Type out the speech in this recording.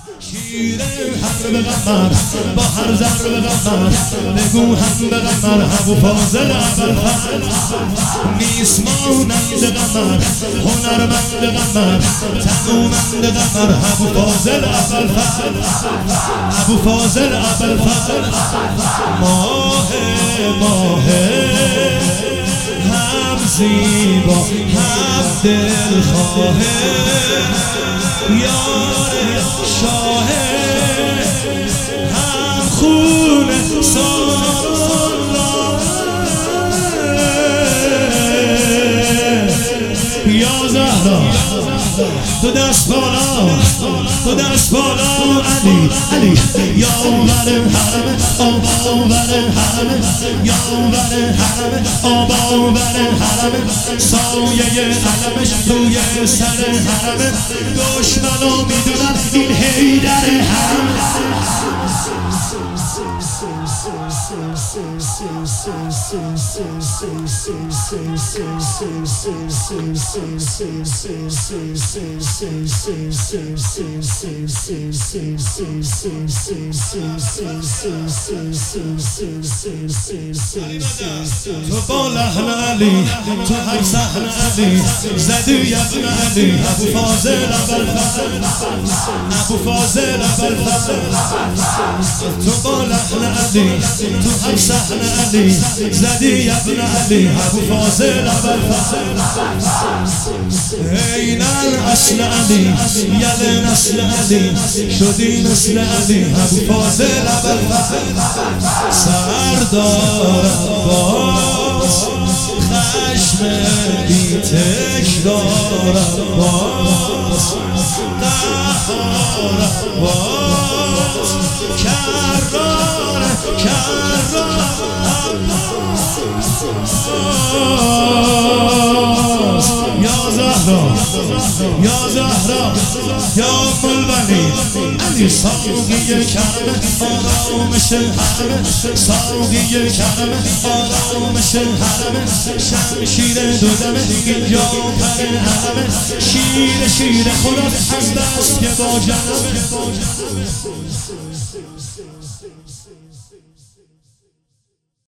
شیر هر به قمر با هر ذره به قمر بگو هم به قمر ابو فاضل ابوالفضل نیست مانند قمر هنرمند قمر تنومند قمر ابو فاضل ابوالفضل ابو فاضل ابوالفضل ماه هم زیبا هم دلخواه یار شاه هم خون سالار یا زهرا تو دست بالا تو دست بالا علی علی یا اول حرم آبا اول حرم یا اول حرم آبا اول حرم سایه علمش توی سر حرم دشمنا میدونن این حیدر حرم تو با لحن علی تو هم صحن علی زدی ابن علی ابو فاضل ابوالفضل ابو فاضل ابوالفضل تو با لحن علی تو هم صحن علی زدی ابن علی ابو فاضل ابوالفضل این اصل علی یل نسل علی شدی نسل علی ابو فاضل ابوالفضل سردار باز خشم بی تکرار باز قهار باز کرار یا زهرا یا زهرا یا ملبنی علی ساقی کرم آرامش حرم ساقی کرم آرامش حرم شمشیر دودم اینجا پر حرم شیر خدا از دست که با جنم